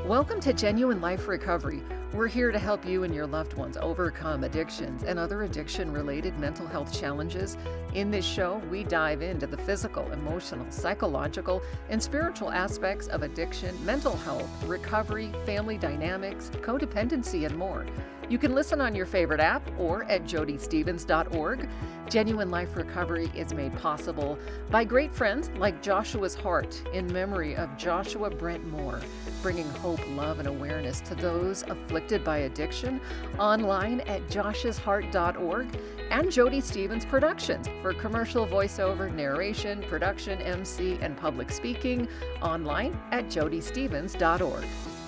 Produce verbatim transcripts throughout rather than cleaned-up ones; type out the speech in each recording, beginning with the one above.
Welcome to Genuine Life Recovery. We're here to help you and your loved ones overcome addictions and other addiction-related mental health challenges. In this show, we dive into the physical, emotional, psychological, and spiritual aspects of addiction, mental health, recovery, family dynamics, codependency, and more. You can listen on your favorite app or at jody stevens dot org. Genuine Life Recovery is made possible by great friends like Joshua's Heart in memory of Joshua Brent Moore, bringing hope, love, and awareness to those afflicted by addiction, online at josh's heart dot org, and Jody Stevens Productions for commercial voiceover, narration, production, M C, and public speaking, online at jody stevens dot org.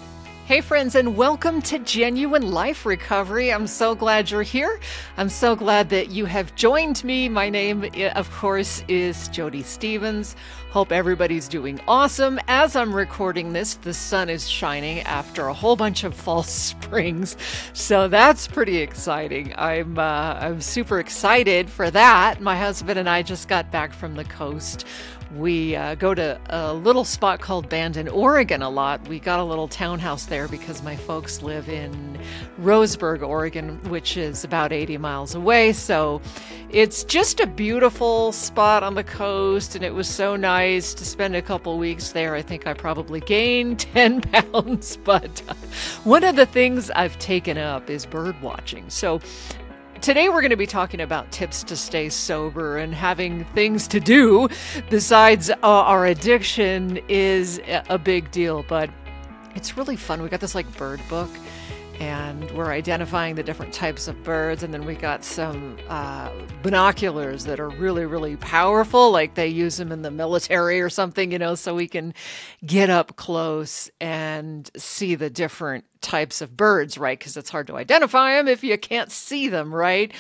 Hey friends, and welcome to Genuine Life Recovery. I'm so glad you're here. I'm so glad that you have joined me. My name, of course, is Jody Stevens. Hope everybody's doing awesome. As I'm recording this, the sun is shining after a whole bunch of false springs, so that's pretty exciting. I'm uh, I'm super excited for that. My husband and I just got back from the coast. We uh, go to a little spot called Bandon, Oregon a lot. We got a little townhouse there because my folks live in Roseburg, Oregon, which is about eighty miles away. So it's just a beautiful spot on the coast, and it was so nice to spend a couple weeks there. I think I probably gained ten pounds, but uh, one of the things I've taken up is bird watching. So today we're going to be talking about tips to stay sober, and having things to do besides uh, our addiction is a big deal, but it's really fun. We got this like bird book, and we're identifying the different types of birds, and then we got some uh, binoculars that are really, really powerful, like they use them in the military or something, you know, so we can get up close and see the different types of birds, right? Because it's hard to identify them if you can't see them, right?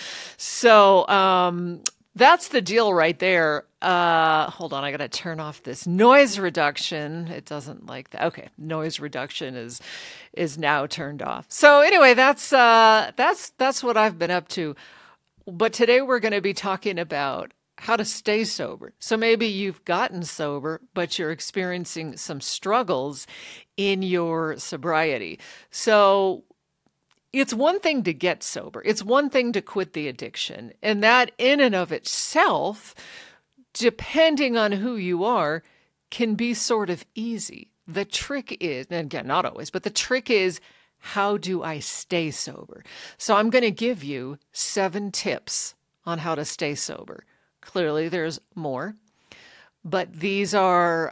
So um, that's the deal right there. Uh, hold on, I got to turn off this noise reduction. It doesn't like that. Okay, noise reduction is is now turned off. So anyway, that's uh, that's that's what I've been up to. But today we're going to be talking about how to stay sober. So maybe you've gotten sober, but you're experiencing some struggles in your sobriety. So it's one thing to get sober. It's one thing to quit the addiction. And that in and of itself, depending on who you are, can be sort of easy. The trick is, and again, not always, but the trick is, how do I stay sober? So I'm going to give you seven tips on how to stay sober. Clearly, there's more, but these are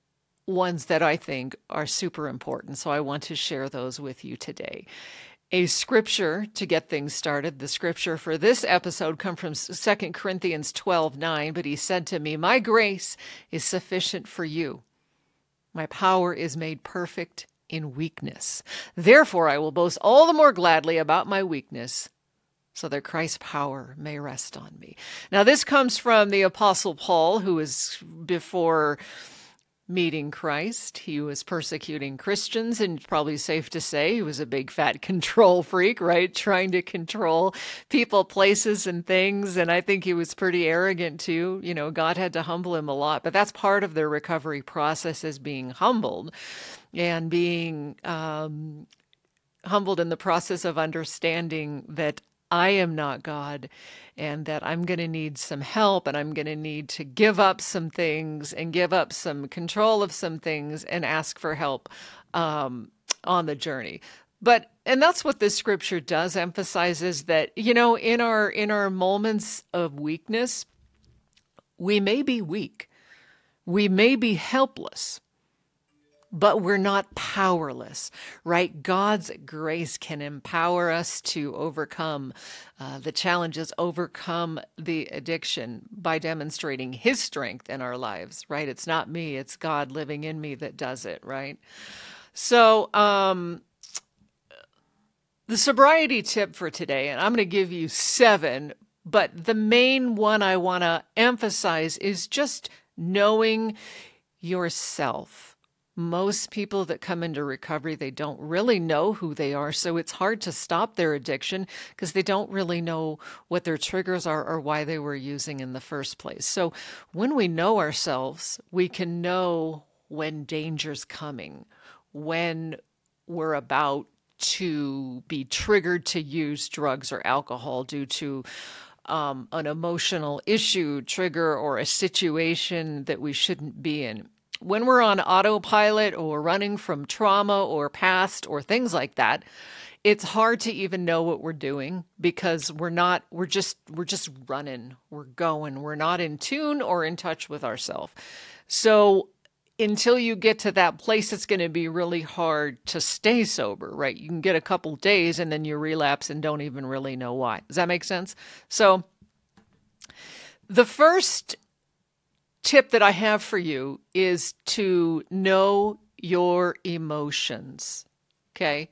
ones that I think are super important. So I want to share those with you today. A scripture to get things started. The scripture for this episode comes from Second Corinthians twelve nine, but he said to me, "My grace is sufficient for you. My power is made perfect in weakness. Therefore, I will boast all the more gladly about my weakness, so that Christ's power may rest on me." Now, this comes from the Apostle Paul, who was before meeting Christ. He was persecuting Christians, and it's probably safe to say he was a big fat control freak, right? Trying to control people, places, and things. And I think he was pretty arrogant too. You know, God had to humble him a lot, but that's part of the recovery process, is being humbled and being um, humbled in the process of understanding that I am not God, and that I'm going to need some help, and I'm going to need to give up some things and give up some control of some things and ask for help um, on the journey. But, and that's what this scripture does emphasize, is that, you know, in our, in our moments of weakness, we may be weak, we may be helpless, but we're not powerless, right? God's grace can empower us to overcome uh, the challenges, overcome the addiction by demonstrating his strength in our lives, right? It's not me, it's God living in me that does it, right? So um, the sobriety tip for today, and I'm going to give you seven, but the main one I want to emphasize is just knowing yourself. Most people that come into recovery, they don't really know who they are, so it's hard to stop their addiction because they don't really know what their triggers are or why they were using in the first place. So when we know ourselves, we can know when danger's coming, when we're about to be triggered to use drugs or alcohol due to um, an emotional issue, trigger, or a situation that we shouldn't be in. When we're on autopilot or running from trauma or past or things like that, it's hard to even know what we're doing because we're not, we're just, we're just running, we're going, we're not in tune or in touch with ourselves. So until you get to that place, it's going to be really hard to stay sober, right? You can get a couple days and then you relapse and don't even really know why. Does that make sense? So the first tip that I have for you is to know your emotions, okay?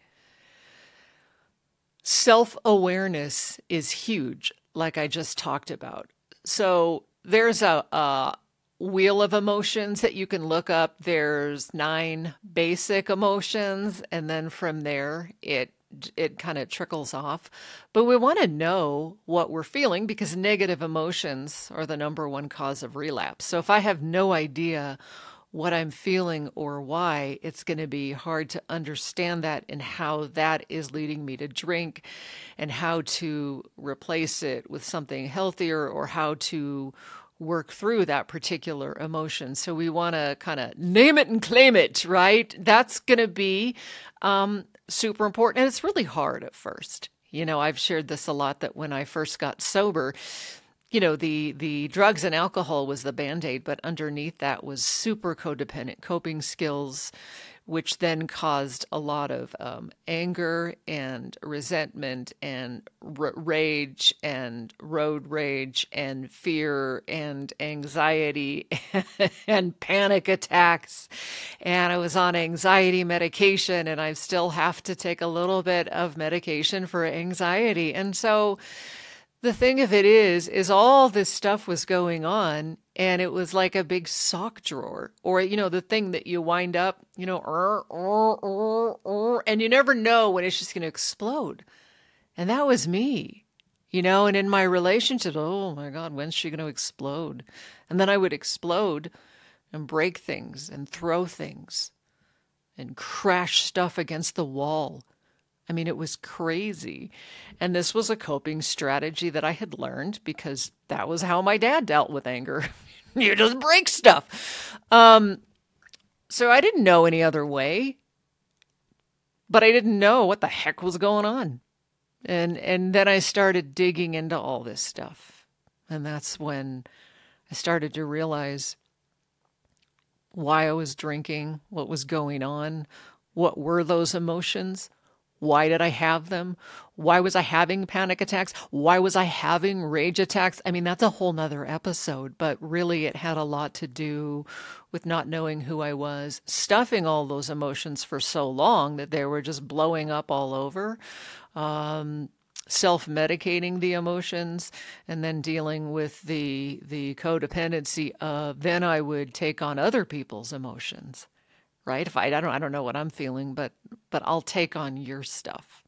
Self-awareness is huge, like I just talked about. So there's a, a wheel of emotions that you can look up. There's nine basic emotions, and then from there it it kind of trickles off. But we want to know what we're feeling because negative emotions are the number one cause of relapse. So if I have no idea what I'm feeling or why, it's going to be hard to understand that and how that is leading me to drink and how to replace it with something healthier or how to work through that particular emotion. So we want to kind of name it and claim it, right? That's going to be um, super important. And it's really hard at first. You know, I've shared this a lot that when I first got sober, you know, the, the drugs and alcohol was the Band-Aid, but underneath that was super codependent coping skills, which then caused a lot of um, anger and resentment and r- rage and road rage and fear and anxiety and panic attacks. And I was on anxiety medication, and I still have to take a little bit of medication for anxiety. And so the thing of it is, is all this stuff was going on, and it was like a big sock drawer, or, you know, the thing that you wind up, you know, er, er, er, er, and you never know when it's just going to explode. And that was me, you know, and in my relationship, oh my God, when's she going to explode? And then I would explode and break things and throw things and crash stuff against the wall. I mean, it was crazy. And this was a coping strategy that I had learned because that was how my dad dealt with anger. You just break stuff. Um, so I didn't know any other way, but I didn't know what the heck was going on. And, and then I started digging into all this stuff. And that's when I started to realize why I was drinking, what was going on, what were those emotions. Why did I have them? Why was I having panic attacks? Why was I having rage attacks? I mean, that's a whole nother episode, but really it had a lot to do with not knowing who I was, stuffing all those emotions for so long that they were just blowing up all over, um, self-medicating the emotions, and then dealing with the, the codependency of then I would take on other people's emotions. Right? If I, I don't, I don't know what I'm feeling, but, but I'll take on your stuff.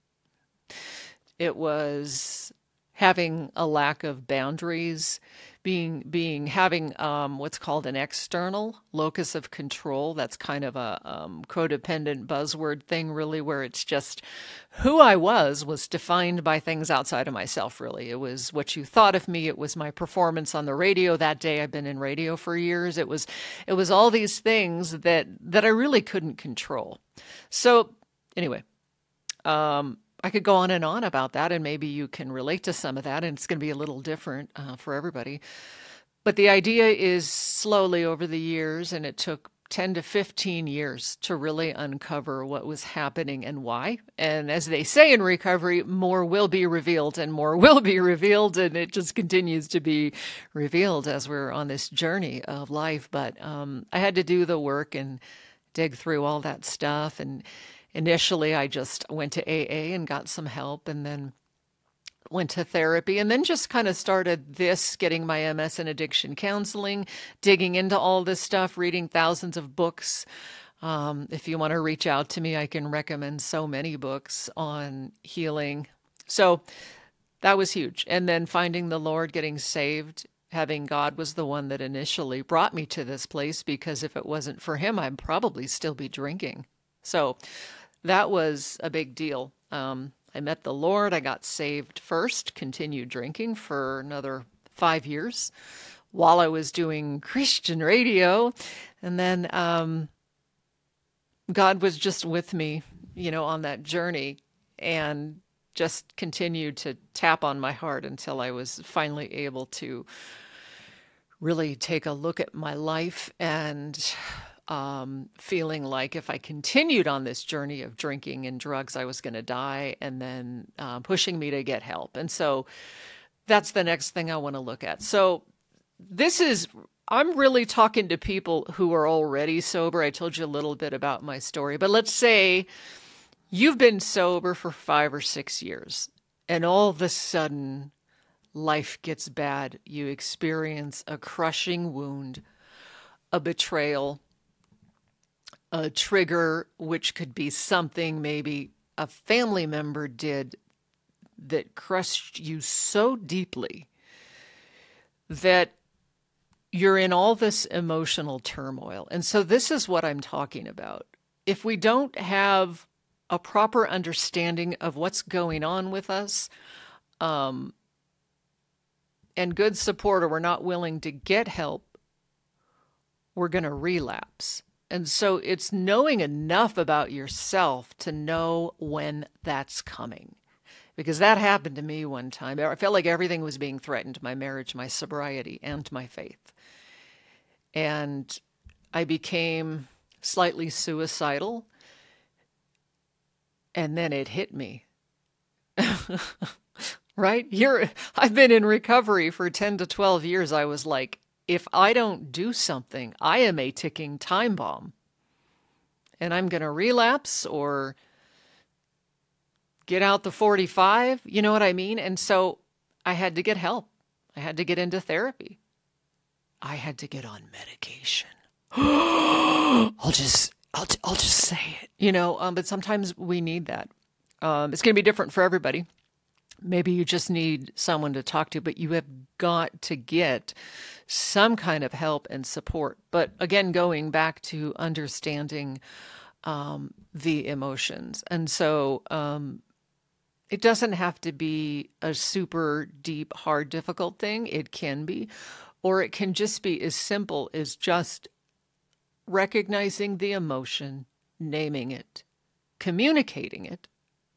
It was having a lack of boundaries, being, being, having, um, what's called an external locus of control. That's kind of a, um, codependent buzzword thing, really, where it's just who I was, was defined by things outside of myself, really. It was what you thought of me. It was my performance on the radio that day. I've been in radio for years. It was, it was all these things that, that I really couldn't control. So anyway, um, I could go on and on about that, and maybe you can relate to some of that, and it's going to be a little different uh, for everybody. But the idea is slowly over the years, and it took ten to fifteen years to really uncover what was happening and why. And as they say in recovery, more will be revealed and more will be revealed, and it just continues to be revealed as we're on this journey of life. But um, I had to do the work and dig through all that stuff, and initially, I just went to A A and got some help, and then went to therapy, and then just kind of started this, getting my M S in addiction counseling, digging into all this stuff, reading thousands of books. Um, if you want to reach out to me, I can recommend so many books on healing. So that was huge. And then finding the Lord, getting saved, having God was the one that initially brought me to this place, because if it wasn't for him, I'd probably still be drinking. So that was a big deal. Um, I met the Lord. I got saved first, continued drinking for another five years while I was doing Christian radio. And then um, God was just with me, you know, on that journey, and just continued to tap on my heart until I was finally able to really take a look at my life, and um, feeling like if I continued on this journey of drinking and drugs, I was going to die, and then uh, pushing me to get help. And so that's the next thing I want to look at. So this is, I'm really talking to people who are already sober. I told you a little bit about my story, but let's say you've been sober for five or six years, and all of a sudden life gets bad. You experience a crushing wound, a betrayal, a trigger, which could be something maybe a family member did that crushed you so deeply that you're in all this emotional turmoil. And so this is what I'm talking about. If we don't have a proper understanding of what's going on with us, um, and good support, or we're not willing to get help, we're going to relapse. And so it's knowing enough about yourself to know when that's coming. Because that happened to me one time. I felt like everything was being threatened, my marriage, my sobriety, and my faith. And I became slightly suicidal. And then it hit me. Right? You're, I've been in recovery for ten to twelve years. I was like, if I don't do something, I am a ticking time bomb. And I'm going to relapse or get out the forty-five. You know what I mean? And so I had to get help. I had to get into therapy. I had to get on medication. I'll just, I'll, I'll just say it, you know, um, but sometimes we need that. Um, it's going to be different for everybody. Maybe you just need someone to talk to, but you have got to get some kind of help and support. But again, going back to understanding um, the emotions. And so um, it doesn't have to be a super deep, hard, difficult thing. It can be, or it can just be as simple as just recognizing the emotion, naming it, communicating it,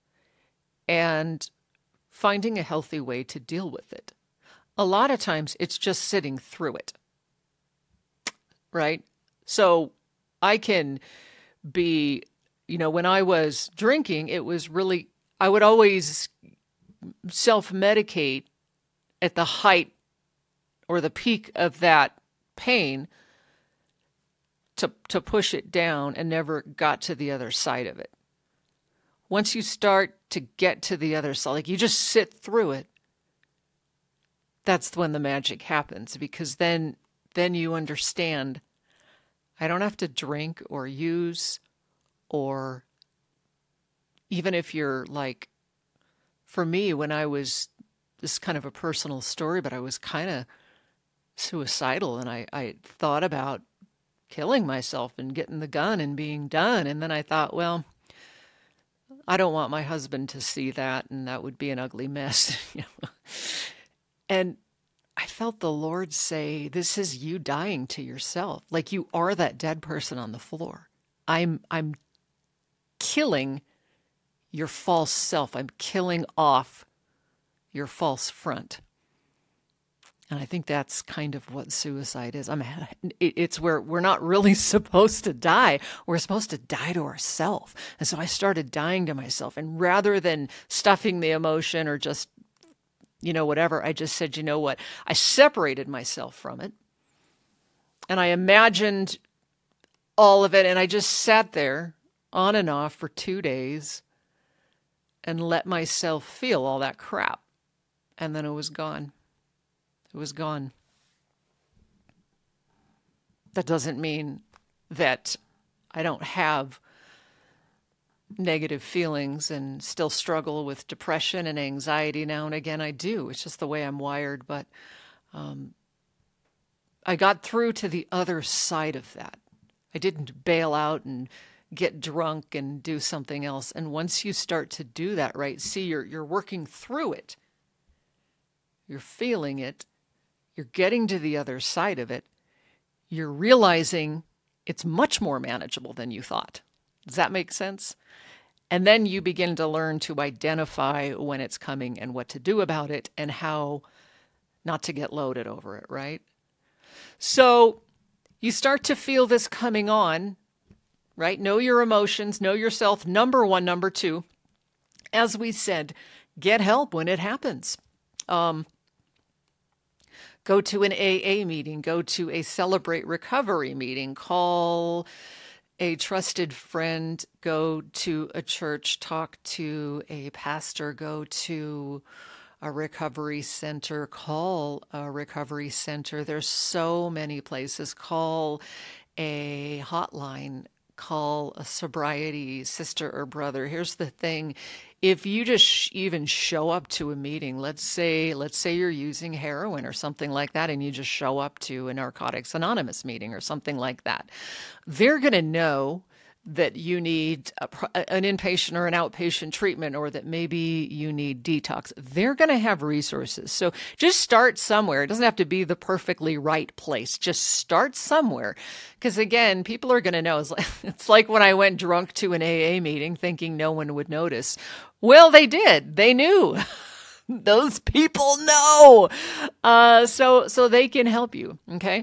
and finding a healthy way to deal with it. A lot of times it's just sitting through it, right? So I can be, you know, when I was drinking, it was really, I would always self-medicate at the height or the peak of that pain to, to push it down, and never got to the other side of it. Once you start to get to the other side, like you just sit through it, that's when the magic happens, because then then you understand, I don't have to drink or use, or even if you're like, for me, when I was, this is kind of a personal story, but I was kind of suicidal, and I, I thought about killing myself and getting the gun and being done. And then I thought, well, I don't want my husband to see that, and that would be an ugly mess. You know? And I felt the Lord say, this is you dying to yourself. Like you are that dead person on the floor. I'm, I'm killing your false self. I'm killing off your false front. And I think that's kind of what suicide is. I mean, it's where we're not really supposed to die. We're supposed to die to ourselves. And so I started dying to myself. And rather than stuffing the emotion or just, you know, whatever, I just said, you know what? I separated myself from it. And I imagined all of it. And I just sat there on and off for two days and let myself feel all that crap. And then it was gone. It was gone. That doesn't mean that I don't have negative feelings and still struggle with depression and anxiety now and again. I do. It's just the way I'm wired. But um, I got through to the other side of that. I didn't bail out and get drunk and do something else. And once you start to do that, right, see, you're you're working through it. You're feeling it. You're getting to the other side of it. You're realizing it's much more manageable than you thought. Does that make sense? And then you begin to learn to identify when it's coming and what to do about it and how not to get loaded over it, right? So you start to feel this coming on, right? Know your emotions, know yourself. Number one, number two, as we said, get help when it happens. Um, go to an A A meeting, go to a Celebrate Recovery meeting, call a trusted friend, go to a church, talk to a pastor, go to a recovery center, call a recovery center. There's so many places. Call a hotline, call a sobriety sister or brother. Here's the thing. If you just sh- even show up to a meeting, let's say, let's say you're using heroin or something like that, and you just show up to a Narcotics Anonymous meeting or something like that, they're going to know that you need a, an inpatient or an outpatient treatment, or that maybe you need detox. They're going to have resources. So just start somewhere. It doesn't have to be the perfectly right place. Just start somewhere. Because again, people are going to know. It's like, it's like when I went drunk to an A A meeting thinking no one would notice. Well, they did. They knew. Those people know. Uh, so, so they can help you. Okay.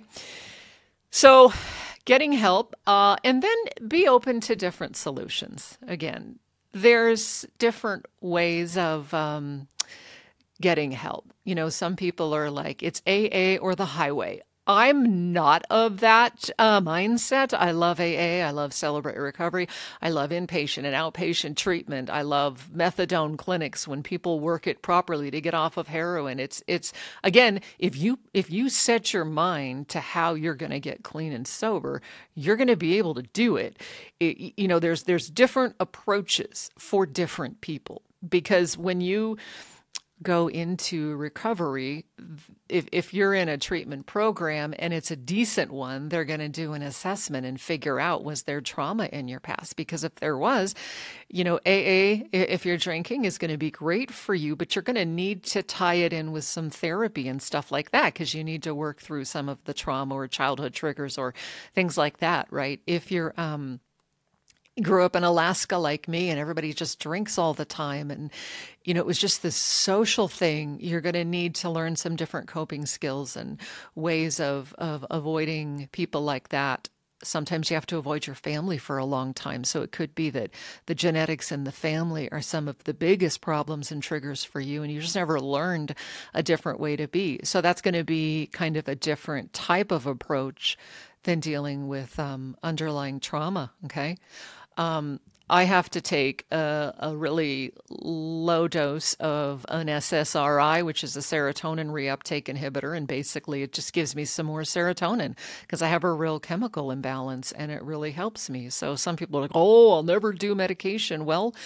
So getting help, uh, and then be open to different solutions. Again, there's different ways of um, getting help. You know, some people are like, it's A A or the highway. I'm not of that uh, mindset. I love A A. I love Celebrate Recovery. I love inpatient and outpatient treatment. I love methadone clinics when people work it properly to get off of heroin. It's it's again, if you if you set your mind to how you're going to get clean and sober, you're going to be able to do it. it. You know, there's there's different approaches for different people, because when you go into recovery, if if you're in a treatment program and it's a decent one, they're going to do an assessment and figure out, was there trauma in your past? Because if there was, you know, A A, if you're drinking, is going to be great for you, but you're going to need to tie it in with some therapy and stuff like that, because you need to work through some of the trauma or childhood triggers or things like that, right? If you're um grew up in Alaska like me and everybody just drinks all the time, and you know, it was just this social thing, you're going to need to learn some different coping skills and ways of of avoiding people like that. Sometimes you have to avoid your family for a long time. So it could be that the genetics in the family are some of the biggest problems and triggers for you, and you just never learned a different way to be. So that's going to be kind of a different type of approach than dealing with um, underlying trauma, okay? Um, I have to take a, a really low dose of an S S R I, which is a serotonin reuptake inhibitor, and basically it just gives me some more serotonin because I have a real chemical imbalance, and it really helps me. So some people are like, oh, I'll never do medication. Well,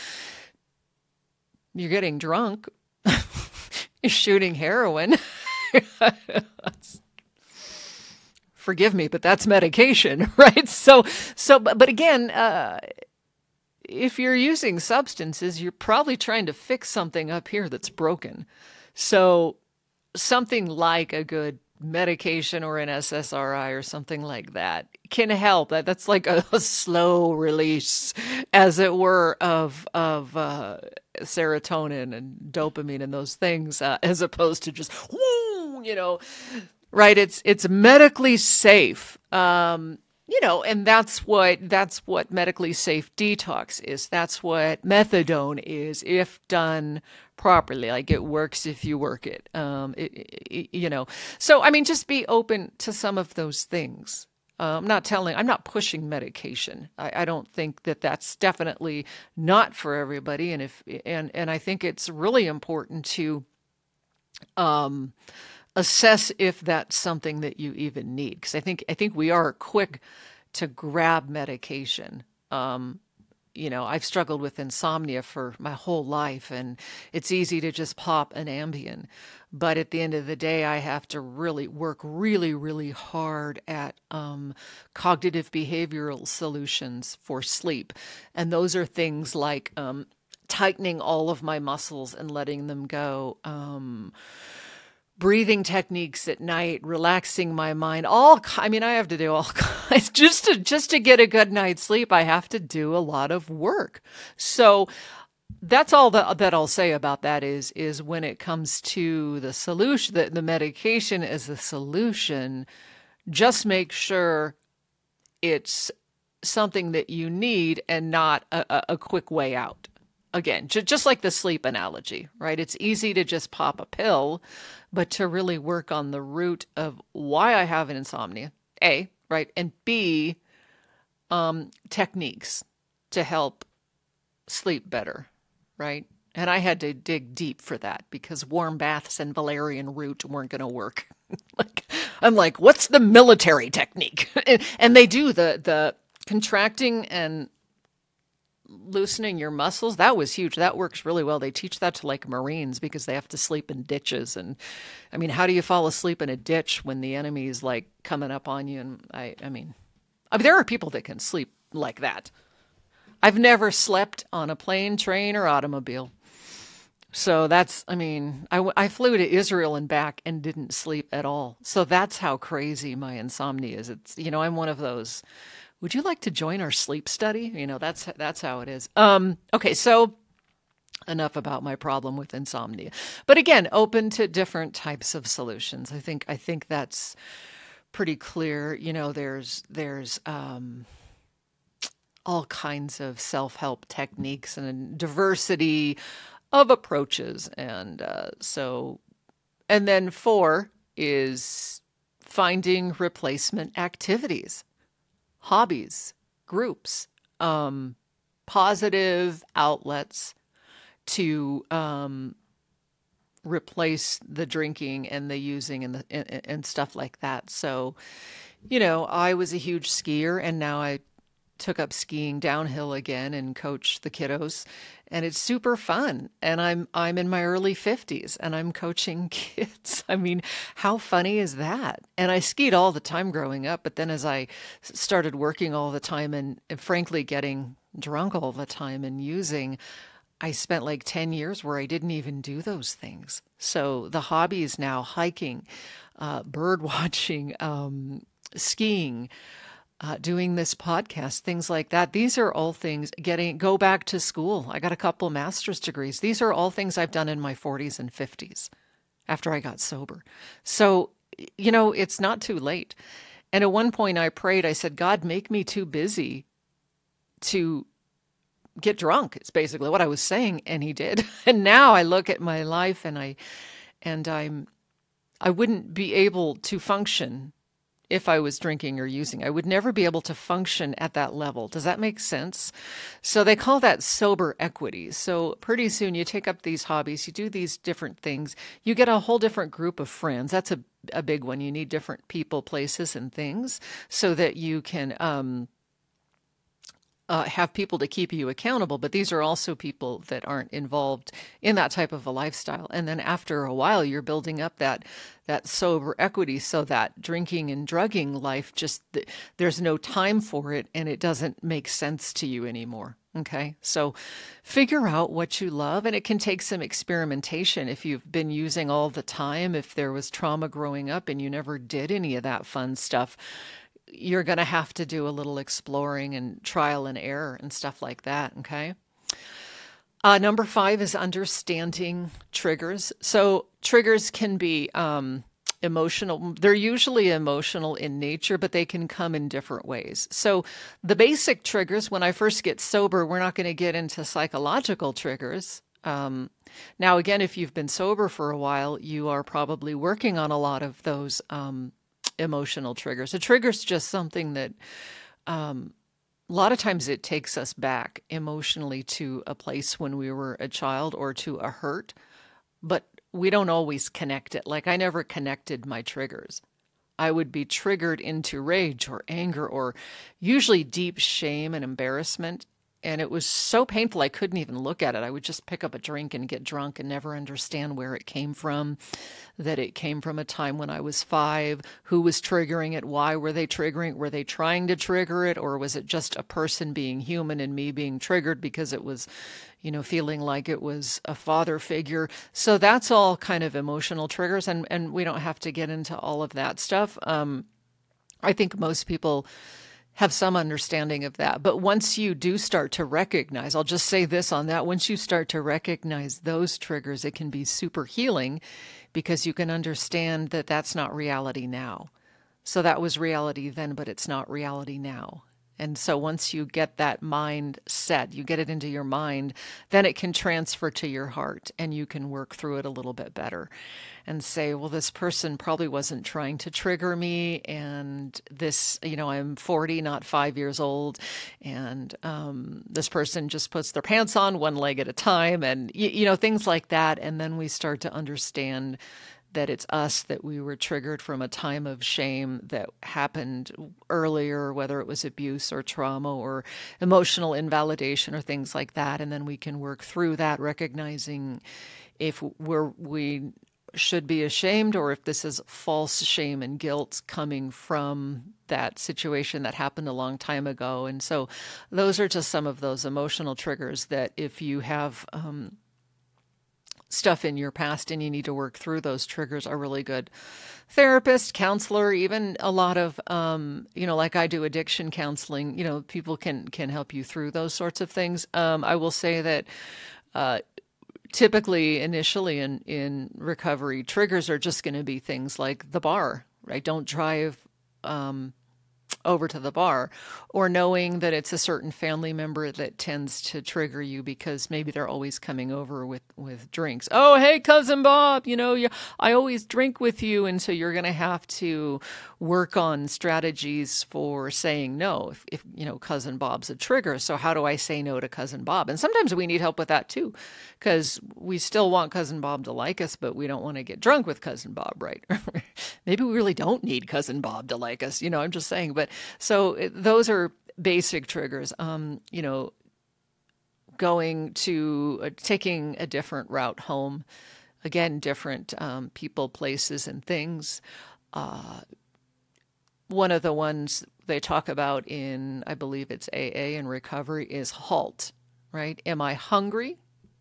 you're getting drunk, you're shooting heroin. Forgive me, but that's medication, right? So, so, but, but again, uh, if you're using substances, you're probably trying to fix something up here that's broken. So something like a good medication or an S S R I or something like that can help. That That's like a, a slow release, as it were, of, of uh, serotonin and dopamine and those things, uh, as opposed to just, whoo, you know, right? It's it's medically safe, um, you know, and that's what that's what medically safe detox is. That's what methadone is, if done properly. Like, it works if you work it, um, it, it, you know. So I mean, just be open to some of those things. Uh, I'm not telling, I'm not pushing medication. I, I don't think that that's definitely not for everybody, and if and and I think it's really important to Um, assess if that's something that you even need. Because I think I think we are quick to grab medication. Um, you know, I've struggled with insomnia for my whole life, and it's easy to just pop an Ambien. But at the end of the day, I have to really work really, really hard at um, cognitive behavioral solutions for sleep. And those are things like um, tightening all of my muscles and letting them go. Um, breathing techniques at night, relaxing my mind, all, I mean, I have to do all kinds just to, just to get a good night's sleep. I have to do a lot of work. So that's all that, that I'll say about that is, is when it comes to the solution, the, the medication is the solution, just make sure it's something that you need and not a, a quick way out. Again, j- just like the sleep analogy, right? It's easy to just pop a pill, but to really work on the root of why I have an insomnia, A, right? And B, um, techniques to help sleep better, right? And I had to dig deep for that because warm baths and valerian root weren't going to work. Like, I'm like, what's the military technique? And they do the the contracting and loosening your muscles. That was huge. That works really well. They teach that to like Marines because they have to sleep in ditches. And I mean, how do you fall asleep in a ditch when the enemy is like coming up on you? And I, I mean, I mean, there are people that can sleep like that. I've never slept on a plane, train, or automobile. So that's, I mean, I, I flew to Israel and back and didn't sleep at all. So that's how crazy my insomnia is. It's, you know, I'm one of those, would you like to join our sleep study? You know, that's, that's how it is. Um, okay. So enough about my problem with insomnia, but again, open to different types of solutions. I think, I think that's pretty clear. You know, there's, there's, um, all kinds of self-help techniques and a diversity of approaches. And uh, so, and then four is finding replacement activities, hobbies, groups, um, positive outlets to um, replace the drinking and the using and, the, and, and stuff like that. So, you know, I was a huge skier and now I took up skiing downhill again and coach the kiddos, and it's super fun. And I'm I'm in my early fifties and I'm coaching kids. I mean, how funny is that? And I skied all the time growing up, but then as I started working all the time and, and frankly getting drunk all the time and using, I spent like ten years where I didn't even do those things. So the hobby is now hiking, uh, bird watching, um, skiing, Uh, doing this podcast, things like that. These are all things, getting, go back to school. I got a couple master's degrees. These are all things I've done in my forties and fifties after I got sober. So, you know, it's not too late. And at one point I prayed, I said, God, make me too busy to get drunk. It's basically what I was saying. And he did. And now I look at my life and I, and I'm, I wouldn't be able to function if I was drinking or using. I would never be able to function at that level. Does that make sense? So they call that sober equity. So pretty soon you take up these hobbies, you do these different things, you get a whole different group of friends. That's a, a big one. You need different people, places, and things so that you can um, uh, have people to keep you accountable. But these are also people that aren't involved in that type of a lifestyle. And then after a while, you're building up that that sober equity so that drinking and drugging life, just there's no time for it and it doesn't make sense to you anymore. Okay. So figure out what you love, and it can take some experimentation. If you've been using all the time, if there was trauma growing up and you never did any of that fun stuff, you're going to have to do a little exploring and trial and error and stuff like that. Okay. Uh, number five is understanding triggers. So triggers can be um, emotional. They're usually emotional in nature, but they can come in different ways. So the basic triggers, when I first get sober, we're not going to get into psychological triggers. Um, now, again, if you've been sober for a while, you are probably working on a lot of those um, emotional triggers. A trigger is just something that um, a lot of times it takes us back emotionally to a place when we were a child or to a hurt, but we don't always connect it. Like I never connected my triggers. I would be triggered into rage or anger or usually deep shame and embarrassment. And it was so painful, I couldn't even look at it. I would just pick up a drink and get drunk and never understand where it came from, that it came from a time when I was five, who was triggering it, why were they triggering it, were they trying to trigger it, or was it just a person being human and me being triggered because it was, you know, feeling like it was a father figure. So that's all kind of emotional triggers, and, and we don't have to get into all of that stuff. Um, I think most people have some understanding of that. But once you do start to recognize, I'll just say this on that, once you start to recognize those triggers, it can be super healing because you can understand that that's not reality now. So that was reality then, but it's not reality now. And so once you get that mind set, you get it into your mind, then it can transfer to your heart and you can work through it a little bit better and say, well, this person probably wasn't trying to trigger me. And this, you know, I'm forty, not five years old. And um, this person just puts their pants on one leg at a time and, you, you know, things like that. And then we start to understand that it's us, that we were triggered from a time of shame that happened earlier, whether it was abuse or trauma or emotional invalidation or things like that. And then we can work through that, recognizing if we're, we should be ashamed or if this is false shame and guilt coming from that situation that happened a long time ago. And so those are just some of those emotional triggers that if you have um, stuff in your past and you need to work through those triggers, are really good therapist, counselor, even a lot of, um, you know, like I do addiction counseling, you know, people can, can help you through those sorts of things. Um, I will say that, uh, typically initially in, in recovery, triggers are just going to be things like the bar, right? Don't drive, um, over to the bar, or knowing that it's a certain family member that tends to trigger you because maybe they're always coming over with, with drinks. Oh, hey, cousin Bob, you know, you, I always drink with you. And so you're going to have to work on strategies for saying no if, if, you know, cousin Bob's a trigger. So how do I say no to cousin Bob? And sometimes we need help with that too, because we still want cousin Bob to like us, but we don't want to get drunk with cousin Bob, right? Maybe we really don't need cousin Bob to like us. You know, I'm just saying, but so those are basic triggers. Um, you know, going to uh, taking a different route home, again, different um, people, places, and things. Uh, one of the ones they talk about in, I believe it's A A and recovery, is HALT, right? Am I hungry,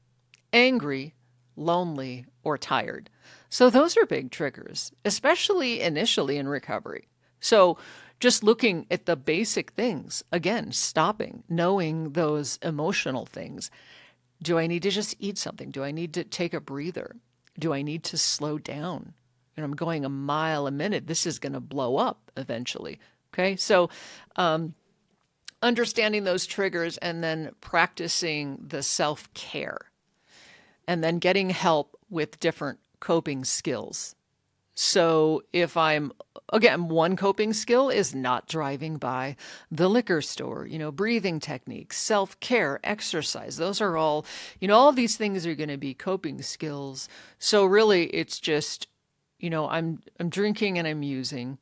angry, lonely, or tired? So those are big triggers, especially initially in recovery. So just looking at the basic things, again, stopping, knowing those emotional things. Do I need to just eat something? Do I need to take a breather? Do I need to slow down? And I'm going a mile a minute. This is going to blow up eventually. Okay. So, um, understanding those triggers and then practicing the self-care and then getting help with different coping skills. So if I'm, again, one coping skill is not driving by the liquor store, you know, breathing techniques, self-care, exercise. Those are all, you know, all these things are going to be coping skills. So really it's just, you know, I'm, I'm drinking and I'm using,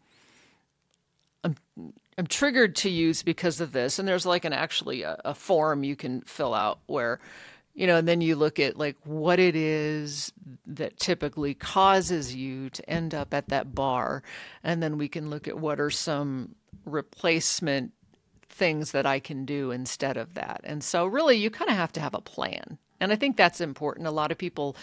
I'm, I'm triggered to use because of this. And there's like an actually a, a form you can fill out where, you know, and then you look at like what it is that typically causes you to end up at that bar. And then we can look at what are some replacement things that I can do instead of that. And so really you kind of have to have a plan. And I think that's important. A lot of people,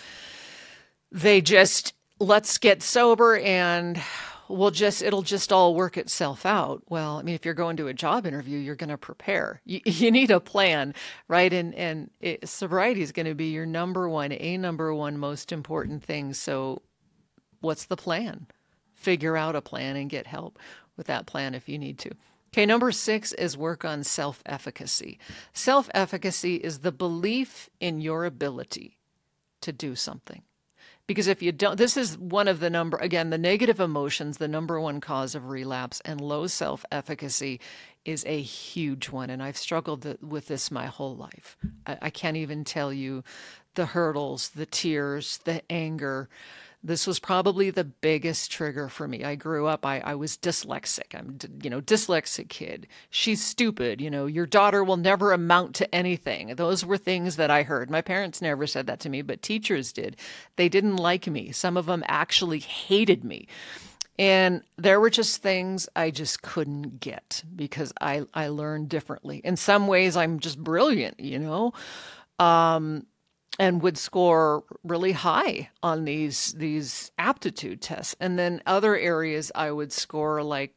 they just, let's get sober and we'll just, it'll just all work itself out. Well, I mean, if you're going to a job interview, you're going to prepare. You, you need a plan, right? And, and it, sobriety is going to be your number one, a number one most important thing. So what's the plan? Figure out a plan and get help with that plan if you need to. Okay, number six is work on self-efficacy. Self-efficacy is the belief in your ability to do something. Because if you don't, this is one of the number, again, the negative emotions, the number one cause of relapse, and low self-efficacy is a huge one. And I've struggled with this my whole life. I, I can't even tell you the hurdles, the tears, the anger, This was probably the biggest trigger for me. I grew up, I, I was dyslexic. I'm, you know, dyslexic kid. She's stupid. You know, your daughter will never amount to anything. Those were things that I heard. My parents never said that to me, but teachers did. They didn't like me. Some of them actually hated me. And there were just things I just couldn't get because I, I learned differently. In some ways, I'm just brilliant, you know, um, and would score really high on these these aptitude tests. And then other areas I would score like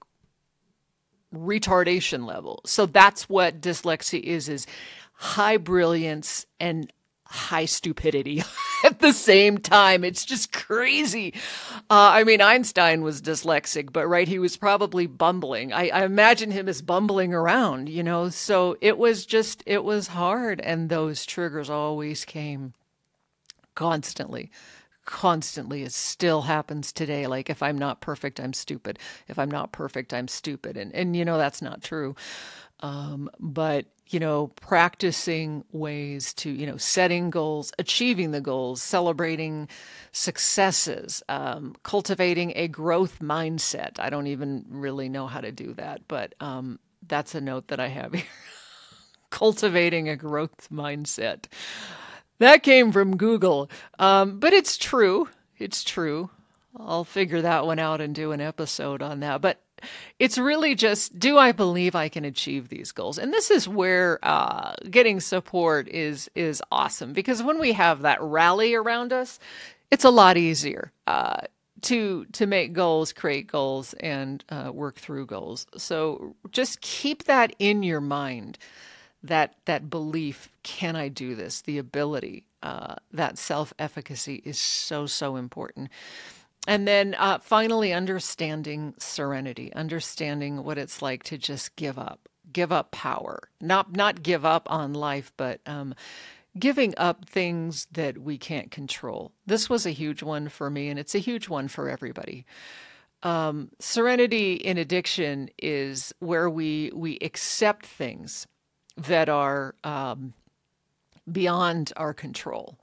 retardation level. So that's what dyslexia is, is high brilliance and high stupidity at the same time. It's just crazy. Uh, I mean, Einstein was dyslexic, but right, he was probably bumbling. I, I imagine him as bumbling around, you know, so it was just, it was hard. And those triggers always came constantly, constantly. It still happens today. Like if I'm not perfect, I'm stupid. If I'm not perfect, I'm stupid. And, and you know, that's not true. Um, but, you know, practicing ways to, you know, setting goals, achieving the goals, celebrating successes, um, cultivating a growth mindset. I don't even really know how to do that, but um, that's a note that I have here. Cultivating a growth mindset. That came from Google, um, but it's true. It's true. I'll figure that one out and do an episode on that. But it's really just, do I believe I can achieve these goals? And this is where uh, getting support is is awesome, because when we have that rally around us, it's a lot easier uh, to to make goals, create goals, and uh, work through goals. So just keep that in your mind, that that belief, can I do this? The ability, uh, that self-efficacy is so, so important. And then uh, finally, understanding serenity, understanding what it's like to just give up, give up power, not not give up on life, but um, giving up things that we can't control. This was a huge one for me, and it's a huge one for everybody. Um, serenity in addiction is where we we accept things that are um, beyond our control.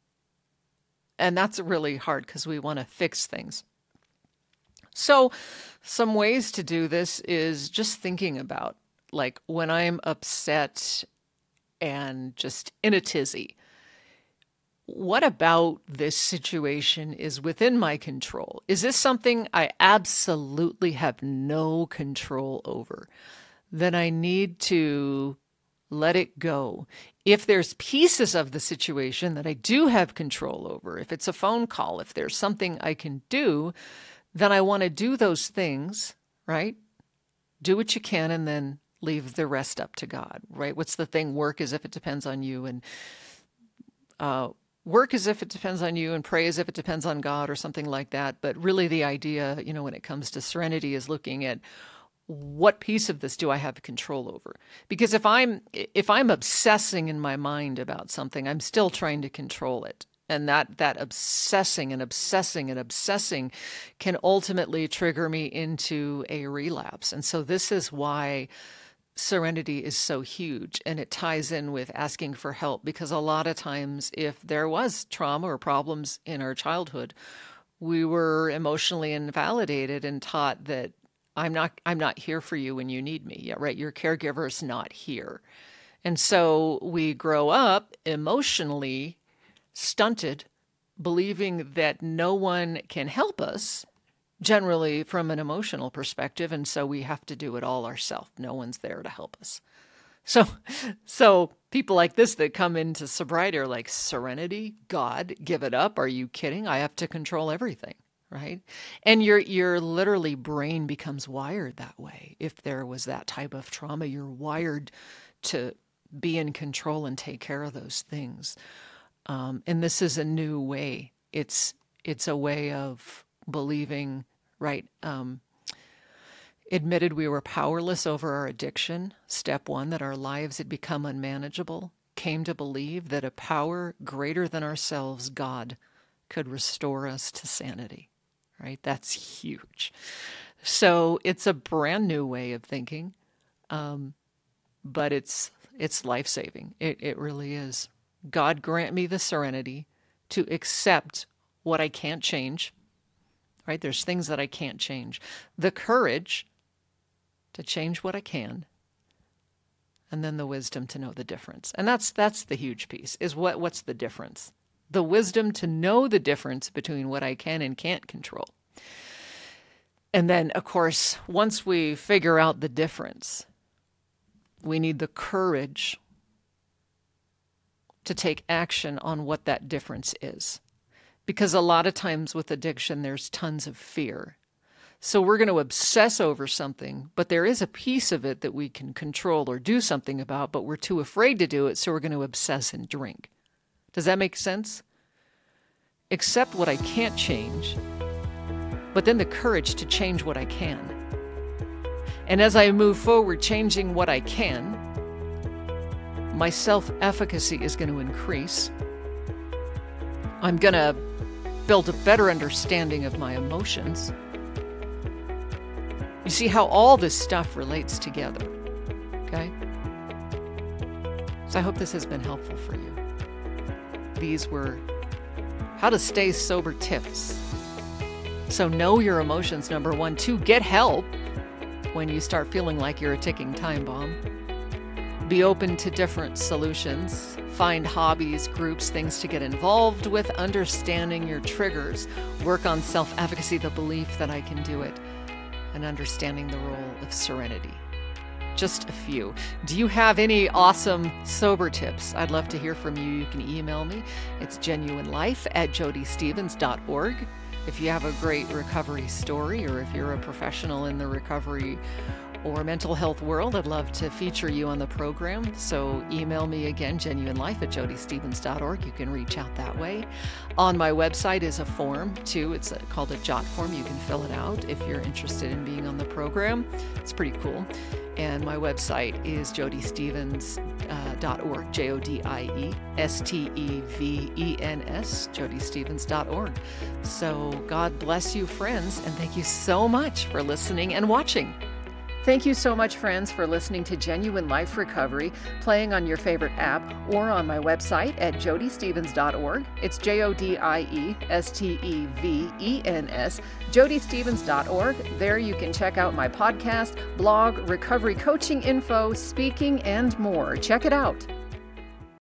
And that's really hard because we want to fix things. So some ways to do this is just thinking about, like, when I'm upset and just in a tizzy, what about this situation is within my control? Is this something I absolutely have no control over? Then I need to let it go. If there's pieces of the situation that I do have control over, if it's a phone call, if there's something I can do, then I want to do those things, right? Do what you can and then leave the rest up to God, right? What's the thing? Work as if it depends on you, and uh, work as if it depends on you, and pray as if it depends on God, or something like that. But really the idea, you know, when it comes to serenity, is looking at, what piece of this do I have control over? Because if I'm if I'm obsessing in my mind about something, I'm still trying to control it. And that that obsessing and obsessing and obsessing can ultimately trigger me into a relapse. And so this is why serenity is so huge, and it ties in with asking for help, because a lot of times if there was trauma or problems in our childhood, we were emotionally invalidated and taught that I'm not I'm not here for you when you need me. Yeah, right. Your caregiver's not here. And so we grow up emotionally stunted, believing that no one can help us, generally from an emotional perspective, and so we have to do it all ourselves. No one's there to help us. So so people like this that come into sobriety are like, serenity, God, give it up. Are you kidding? I have to control everything. Right? And your your literally brain becomes wired that way. If there was that type of trauma, you're wired to be in control and take care of those things. Um, and this is a new way. It's it's a way of believing, right? Um, admitted we were powerless over our addiction. Step one, that our lives had become unmanageable. Came to believe that a power greater than ourselves, God, could restore us to sanity. Right? That's huge. So it's a brand new way of thinking, um, but it's it's life-saving. It, it really is. God grant me the serenity to accept what I can't change, right? There's things that I can't change. The courage to change what I can, and then the wisdom to know the difference. And that's that's the huge piece, is what what's the difference? The wisdom to know the difference between what I can and can't control. And then, of course, once we figure out the difference, we need the courage to take action on what that difference is. Because a lot of times with addiction, there's tons of fear. So we're going to obsess over something, but there is a piece of it that we can control or do something about, but we're too afraid to do it, so we're going to obsess and drink. Does that make sense? Accept what I can't change, but then the courage to change what I can. And as I move forward changing what I can, my self-efficacy is going to increase. I'm going to build a better understanding of my emotions. You see how all this stuff relates together, okay? So I hope this has been helpful for you. These were how to stay sober tips. So know your emotions, number one. Two, get help when you start feeling like you're a ticking time bomb. Be open to different solutions. Find hobbies, groups, things to get involved with, understanding your triggers. Work on self-efficacy, the belief that I can do it, and understanding the role of serenity. Just a few. Do you have any awesome sober tips? I'd love to hear from you. You can email me. It's genuinelife at jody stevens dot org. If you have a great recovery story, or if you're a professional in the recovery or mental health world, I'd love to feature you on the program. So email me again, genuinelife at jody stevens dot org. You can reach out that way. On my website is a form too. It's called a JOT form. You can fill it out if you're interested in being on the program. It's pretty cool. And my website is jody stevens dot org, J O D I E S T E V E N S, jody stevens dot org. So God bless you, friends, and thank you so much for listening and watching. Thank you so much, friends, for listening to Genuine Life Recovery, playing on your favorite app or on my website at jody stevens dot org. It's J O D I E S T E V E N S, jody stevens dot org. There you can check out my podcast, blog, recovery coaching info, speaking, and more. Check it out.